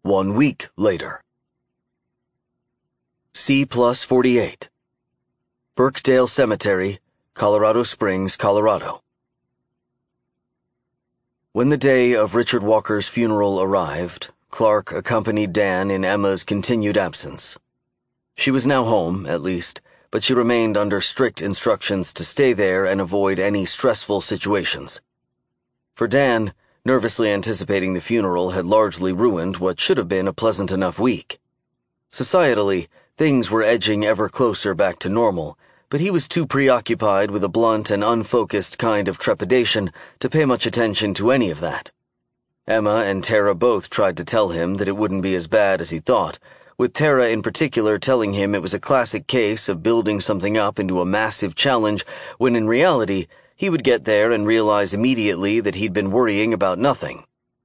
1 week later. C+48. Birkdale Cemetery, Colorado Springs, Colorado. When the day of Richard Walker's funeral arrived, Clark accompanied Dan in Emma's continued absence. She was now home, at least, but she remained under strict instructions to stay there and avoid any stressful situations. For Dan, nervously anticipating the funeral had largely ruined what should have been a pleasant enough week. Societally, things were edging ever closer back to normal, but he was too preoccupied with a blunt and unfocused kind of trepidation to pay much attention to any of that. Emma and Tara both tried to tell him that it wouldn't be as bad as he thought, with Tara in particular telling him it was a classic case of building something up into a massive challenge when in reality he would get there and realize immediately that he'd been worrying about nothing.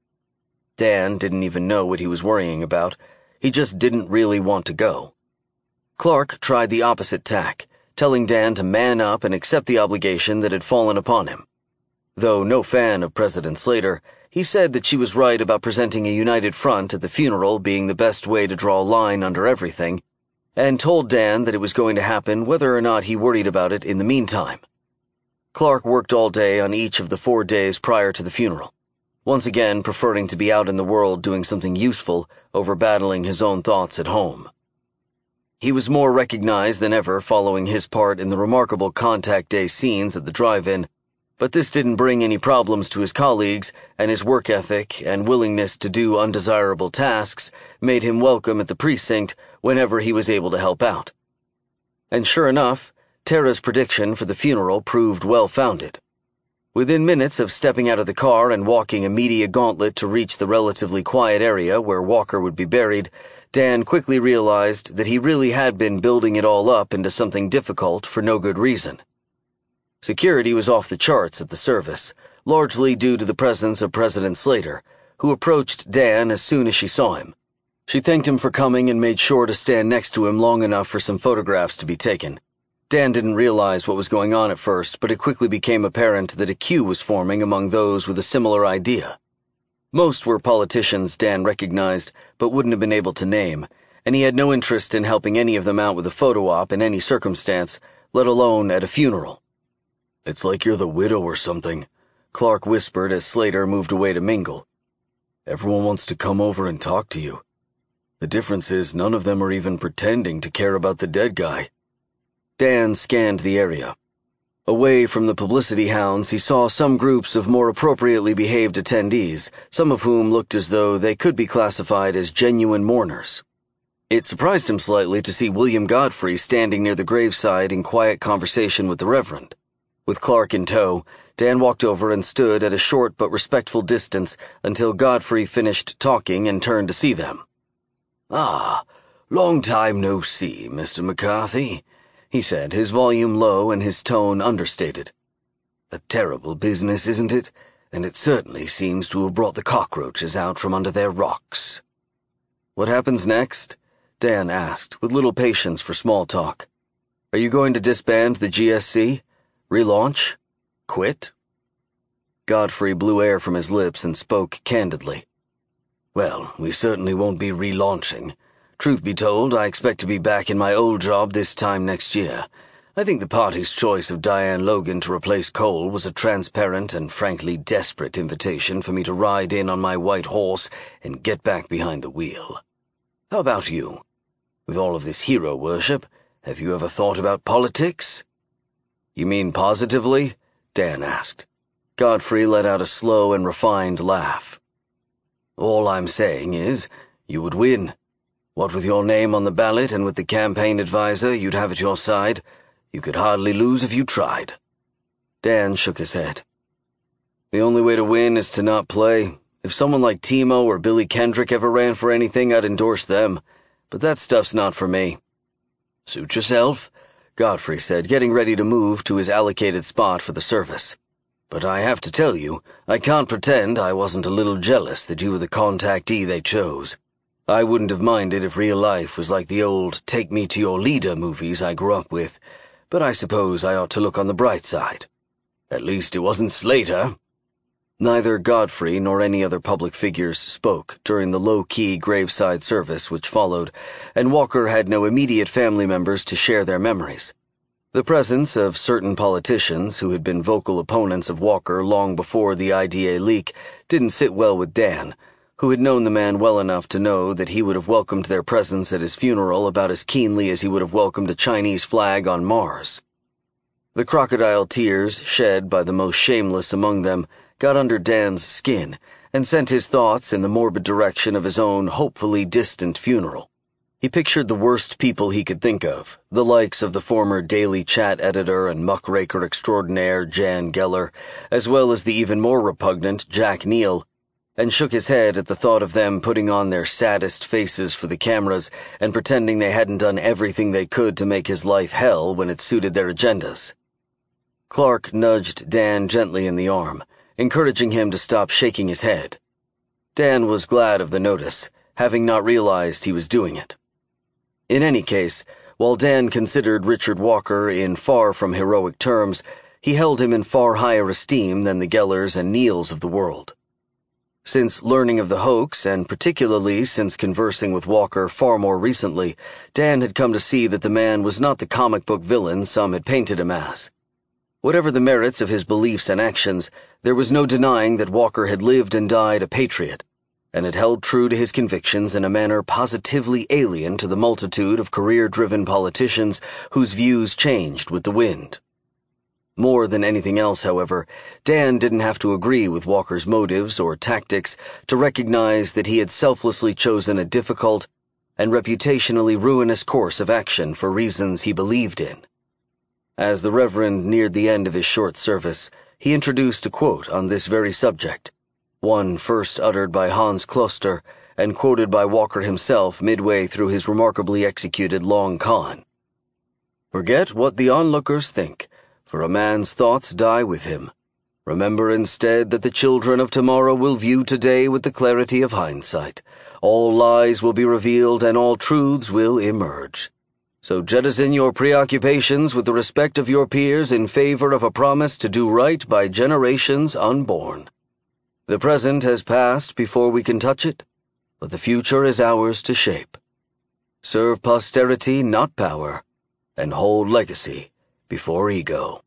Dan didn't even know what he was worrying about. He just didn't really want to go. Clark tried the opposite tack, telling Dan to man up and accept the obligation that had fallen upon him. Though no fan of President Slater, he said that she was right about presenting a united front at the funeral being the best way to draw a line under everything, and told Dan that it was going to happen whether or not he worried about it in the meantime. Clark worked all day on each of the 4 days prior to the funeral, once again preferring to be out in the world doing something useful over battling his own thoughts at home. He was more recognized than ever following his part in the remarkable Contact Day scenes at the drive-in, but this didn't bring any problems to his colleagues, and his work ethic and willingness to do undesirable tasks made him welcome at the precinct whenever he was able to help out. And sure enough, Tara's prediction for the funeral proved well-founded. Within minutes of stepping out of the car and walking a media gauntlet to reach the relatively quiet area where Walker would be buried, Dan quickly realized that he really had been building it all up into something difficult for no good reason. Security was off the charts at the service, largely due to the presence of President Slater, who approached Dan as soon as she saw him. She thanked him for coming and made sure to stand next to him long enough for some photographs to be taken. Dan didn't realize what was going on at first, but it quickly became apparent that a queue was forming among those with a similar idea. Most were politicians Dan recognized, but wouldn't have been able to name, and he had no interest in helping any of them out with a photo op in any circumstance, let alone at a funeral. "It's like you're the widow or something," Clark whispered as Slater moved away to mingle. "Everyone wants to come over and talk to you. The difference is none of them are even pretending to care about the dead guy." Dan scanned the area. Away from the publicity hounds, he saw some groups of more appropriately behaved attendees, some of whom looked as though they could be classified as genuine mourners. It surprised him slightly to see William Godfrey standing near the graveside in quiet conversation with the Reverend. With Clark in tow, Dan walked over and stood at a short but respectful distance until Godfrey finished talking and turned to see them. "Ah, long time no see, Mr. McCarthy," he said, his volume low and his tone understated. "A terrible business, isn't it? And it certainly seems to have brought the cockroaches out from under their rocks." "What happens next?" Dan asked, with little patience for small talk. "Are you going to disband the GSC? Relaunch? Quit?" Godfrey blew air from his lips and spoke candidly. "Well, we certainly won't be relaunching. Truth be told, I expect to be back in my old job this time next year. I think the party's choice of Diane Logan to replace Cole was a transparent and frankly desperate invitation for me to ride in on my white horse and get back behind the wheel. How about you? With all of this hero worship, have you ever thought about politics?" "You mean positively?" Dan asked. Godfrey let out a slow and refined laugh. "All I'm saying is, you would win. What with your name on the ballot and with the campaign advisor you'd have at your side, you could hardly lose if you tried." Dan shook his head. "The only way to win is to not play. If someone like Timo or Billy Kendrick ever ran for anything, I'd endorse them. But that stuff's not for me." "Suit yourself," Godfrey said, getting ready to move to his allocated spot for the service. "But I have to tell you, I can't pretend I wasn't a little jealous that you were the contactee they chose. I wouldn't have minded if real life was like the old Take Me to Your Leader movies I grew up with, but I suppose I ought to look on the bright side. At least it wasn't Slater." Neither Godfrey nor any other public figures spoke during the low-key graveside service which followed, and Walker had no immediate family members to share their memories. The presence of certain politicians who had been vocal opponents of Walker long before the IDA leak didn't sit well with Dan, who had known the man well enough to know that he would have welcomed their presence at his funeral about as keenly as he would have welcomed a Chinese flag on Mars. The crocodile tears shed by the most shameless among them got under Dan's skin and sent his thoughts in the morbid direction of his own hopefully distant funeral. He pictured the worst people he could think of, the likes of the former Daily Chat editor and muckraker extraordinaire Jan Geller, as well as the even more repugnant Jack Neal, and shook his head at the thought of them putting on their saddest faces for the cameras and pretending they hadn't done everything they could to make his life hell when it suited their agendas. Clark nudged Dan gently in the arm, encouraging him to stop shaking his head. Dan was glad of the notice, having not realized he was doing it. In any case, while Dan considered Richard Walker in far from heroic terms, he held him in far higher esteem than the Gellers and Neals of the world. Since learning of the hoax, and particularly since conversing with Walker far more recently, Dan had come to see that the man was not the comic book villain some had painted him as. Whatever the merits of his beliefs and actions, there was no denying that Walker had lived and died a patriot, and had held true to his convictions in a manner positively alien to the multitude of career-driven politicians whose views changed with the wind. More than anything else, however, Dan didn't have to agree with Walker's motives or tactics to recognize that he had selflessly chosen a difficult and reputationally ruinous course of action for reasons he believed in. As the Reverend neared the end of his short service, he introduced a quote on this very subject, one first uttered by Hans Kloster and quoted by Walker himself midway through his remarkably executed long con. "Forget what the onlookers think, for a man's thoughts die with him. Remember instead that the children of tomorrow will view today with the clarity of hindsight. All lies will be revealed and all truths will emerge. So jettison your preoccupations with the respect of your peers in favor of a promise to do right by generations unborn. The present has passed before we can touch it, but the future is ours to shape. Serve posterity, not power, and hold legacy before ego."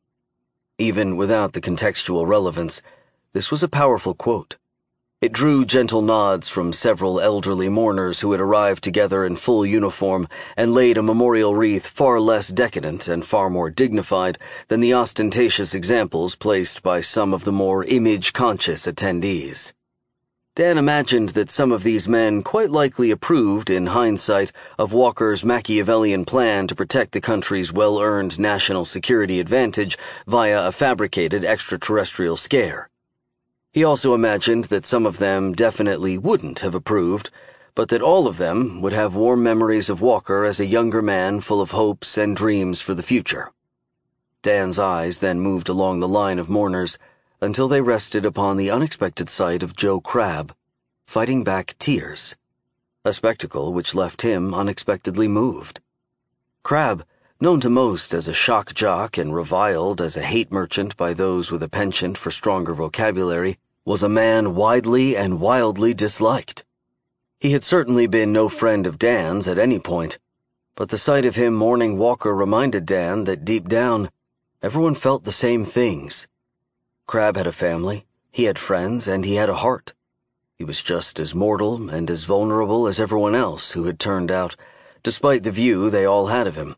Even without the contextual relevance, this was a powerful quote. It drew gentle nods from several elderly mourners who had arrived together in full uniform and laid a memorial wreath far less decadent and far more dignified than the ostentatious examples placed by some of the more image-conscious attendees. Dan imagined that some of these men quite likely approved, in hindsight, of Walker's Machiavellian plan to protect the country's well-earned national security advantage via a fabricated extraterrestrial scare. He also imagined that some of them definitely wouldn't have approved, but that all of them would have warm memories of Walker as a younger man full of hopes and dreams for the future. Dan's eyes then moved along the line of mourners until they rested upon the unexpected sight of Joe Crabb, fighting back tears, a spectacle which left him unexpectedly moved. Crabb, known to most as a shock jock and reviled as a hate merchant by those with a penchant for stronger vocabulary, was a man widely and wildly disliked. He had certainly been no friend of Dan's at any point, but the sight of him mourning Walker reminded Dan that deep down, everyone felt the same things. Crabb had a family, he had friends, and he had a heart. He was just as mortal and as vulnerable as everyone else who had turned out, despite the view they all had of him.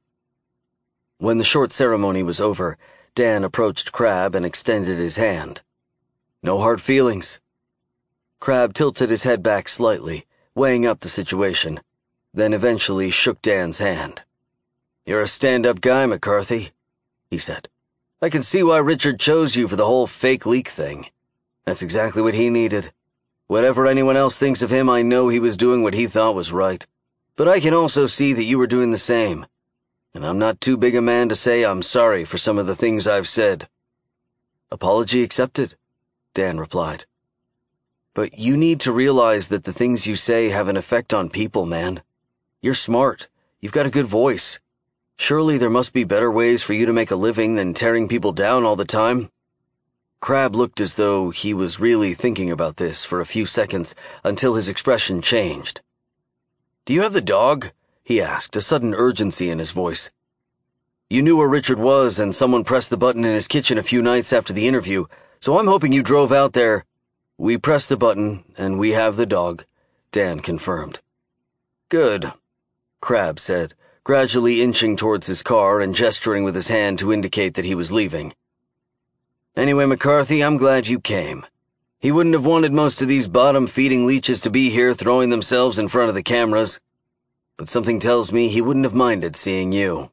When the short ceremony was over, Dan approached Crabb and extended his hand. "No hard feelings." Crabb tilted his head back slightly, weighing up the situation, then eventually shook Dan's hand. "You're a stand-up guy, McCarthy," he said. "I can see why Richard chose you for the whole fake leak thing. That's exactly what he needed. Whatever anyone else thinks of him, I know he was doing what he thought was right. But I can also see that you were doing the same. And I'm not too big a man to say I'm sorry for some of the things I've said." "Apology accepted," Dan replied. "But you need to realize that the things you say have an effect on people, man. You're smart. You've got a good voice. Surely there must be better ways for you to make a living than tearing people down all the time." Crab looked as though he was really thinking about this for a few seconds until his expression changed. "Do you have the dog?" he asked, a sudden urgency in his voice. "You knew where Richard was, and someone pressed the button in his kitchen a few nights after the interview, so I'm hoping you drove out there." "We pressed the button, and we have the dog," Dan confirmed. "Good," Crab said, gradually inching towards his car and gesturing with his hand to indicate that he was leaving. "Anyway, McCarthy, I'm glad you came. He wouldn't have wanted most of these bottom-feeding leeches to be here throwing themselves in front of the cameras. But something tells me he wouldn't have minded seeing you."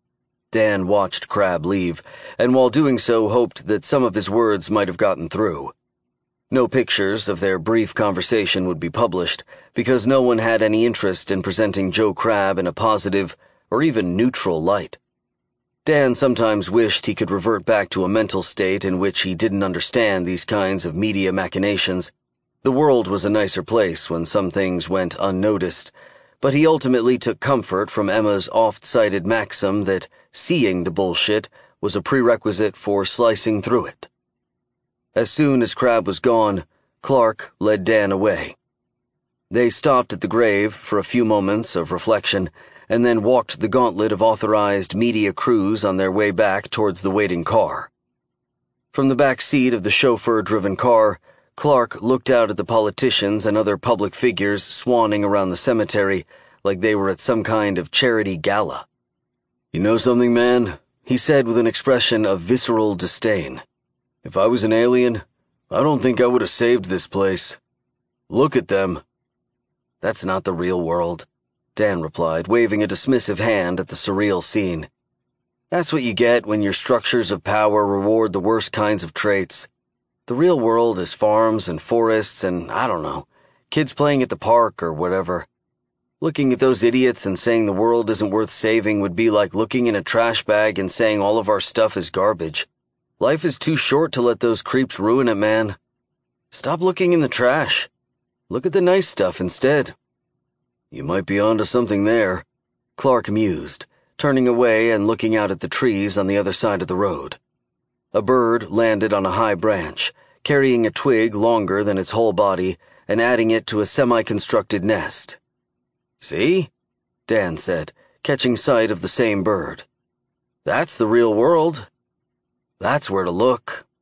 Dan watched Crab leave, and while doing so hoped that some of his words might have gotten through. No pictures of their brief conversation would be published, because no one had any interest in presenting Joe Crab in a positive or even neutral light. Dan sometimes wished he could revert back to a mental state in which he didn't understand these kinds of media machinations. The world was a nicer place when some things went unnoticed, but he ultimately took comfort from Emma's oft-cited maxim that seeing the bullshit was a prerequisite for slicing through it. As soon as Crab was gone, Clark led Dan away. They stopped at the grave for a few moments of reflection, and then walked the gauntlet of authorized media crews on their way back towards the waiting car. From the back seat of the chauffeur-driven car, Clark looked out at the politicians and other public figures swanning around the cemetery like they were at some kind of charity gala. "You know something, man?" he said with an expression of visceral disdain. "If I was an alien, I don't think I would have saved this place. Look at them." "That's not the real world," Dan replied, waving a dismissive hand at the surreal scene. "That's what you get when your structures of power reward the worst kinds of traits. The real world is farms and forests and, I don't know, kids playing at the park or whatever. Looking at those idiots and saying the world isn't worth saving would be like looking in a trash bag and saying all of our stuff is garbage. Life is too short to let those creeps ruin it, man. Stop looking in the trash. Look at the nice stuff instead." "You might be onto something there," Clark mused, turning away and looking out at the trees on the other side of the road. A bird landed on a high branch, carrying a twig longer than its whole body and adding it to a semi-constructed nest. "See?" Dan said, catching sight of the same bird. "That's the real world. That's where to look."